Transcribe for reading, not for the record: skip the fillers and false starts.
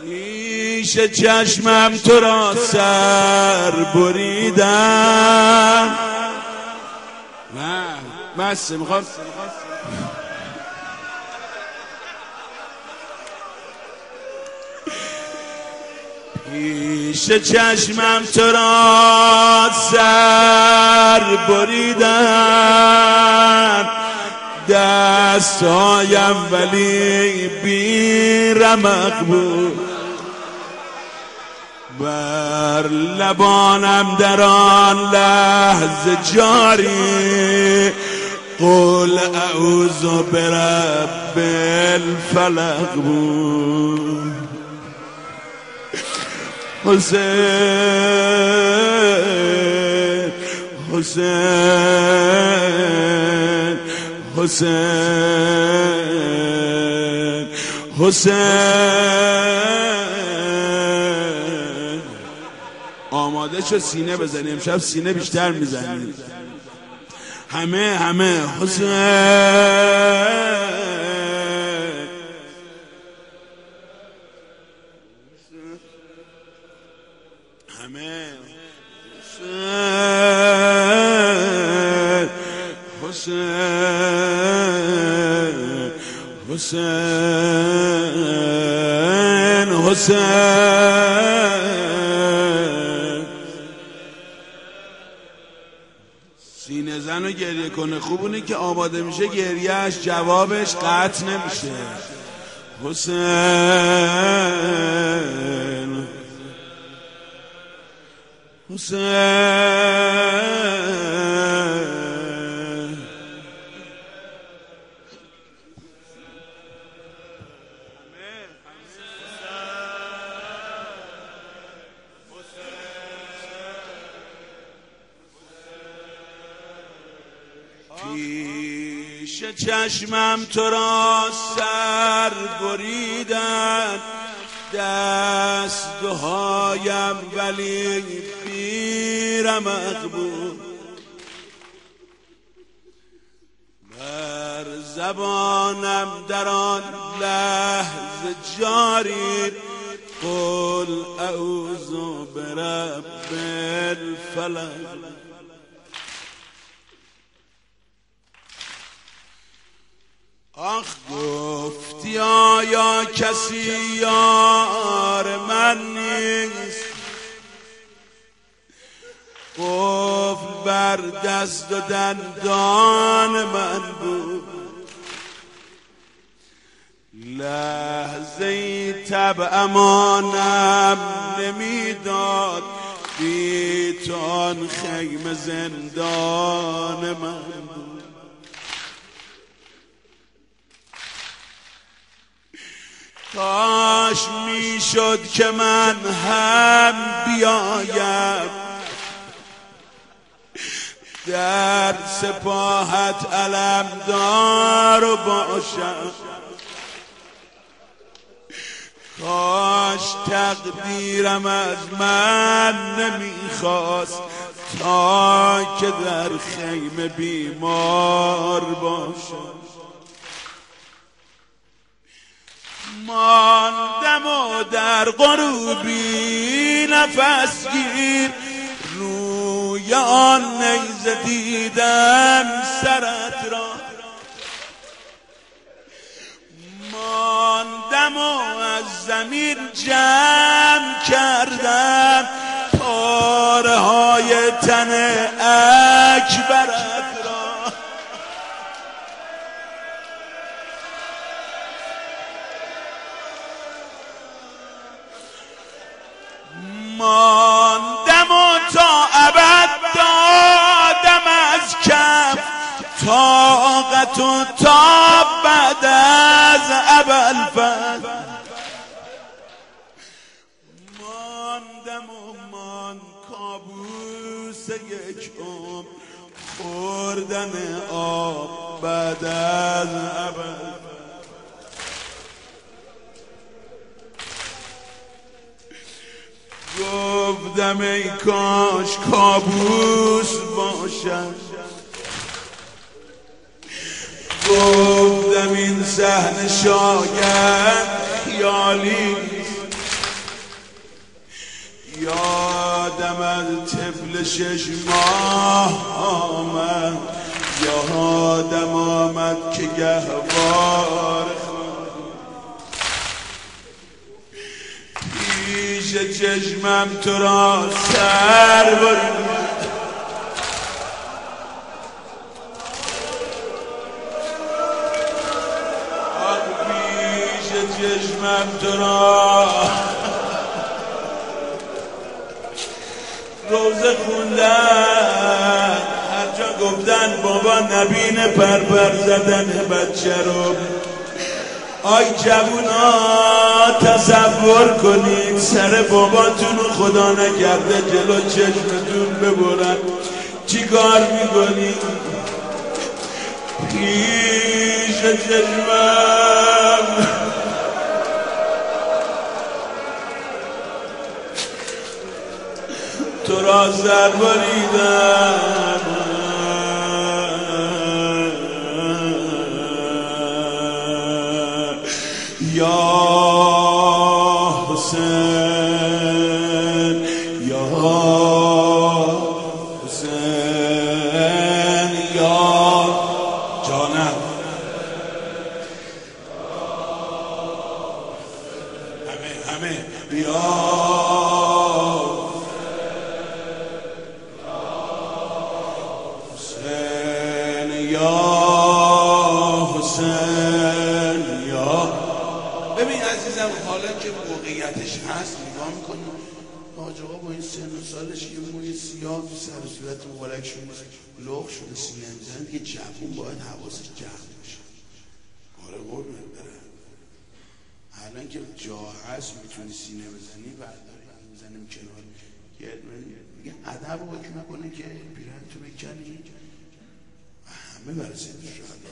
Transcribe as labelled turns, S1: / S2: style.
S1: پیش چشمم تو را سر بریدم. نه مسته میخوام پیش چشمم تو را سر بریدم، دستایم ولی بی رمق بود، بر لبانم در آن لحظه جاری قل اعوذ برب الفلق بود. حسین حسین حسین حسین. آماده شو سینه بزنیم، امشب سینه بیشتر میزنیم همه حسین همه حسین حسین حسین. سینه زن رو گریه کنه خوبونه که آماده میشه گریهش جوابش قطع نمیشه. حسین حسین پیش چشمم تو را سر بریدن، دستهایم ولی بی رمق بود، بر زبانم در آن لحظه جاری قل اعوذ برب الفلق. آخ گفتی آیا کسی یار من نیست، قفل بر دست و دندان من بود، لحظه ای طبعمانم نمیداد، بی تو آن خیمه زندان من بود. کاش میشد که من هم بیایم در سپاهت علمدار باشم، کاش تقدیرم از من نمیخواست تا که در خیمه بیمار باشم. ماندم و در غروبی نفس گیر، روی آن نیزه دیدم سرت را، ماندم و از زمین جمع کردم پاره های تن اکبرت را. ماندم و تا ابد دادم از کف طاقت و تا بعد از ابوالفضل، ماندم و مان کابوس یک عمر خوردن آب بعد از ابوالفضل. گفتم ای کاش کابوس باشد، گفتم این صحنه شاید خیالی، یادم از طفل 6 ماه آمد، یادم آمد که گهوار پیش چشمم تو را سر برید، پیش چشمم تو را روزه خوندن، هر جا گفتن بابا نبینه پرپر زدن بچه رو. آی جوونا تصور کنید سر باباتون رو خدا نکرده جلو چشمتون ببرن، چی کار میکنید؟ پیش چشمم تو را سر بریدم، یا حسین یا حسین یا جانم. همه یا ببین عزیزم، حالا که موقعیتش هست نگاه میکنیم حاج آقا با این سن و سالش یه موی سیاه تو سر و صورت مبارک شده لخ شده سینه میزنه دیگه، جوون باید حواسش جمع باشه. آره قربونت برم، الان که جا هست میتونی سینه بزنی برداری میزنیم کنار یه ادب رو حکم کنه که پیرن تو بکنی همه برسید شاید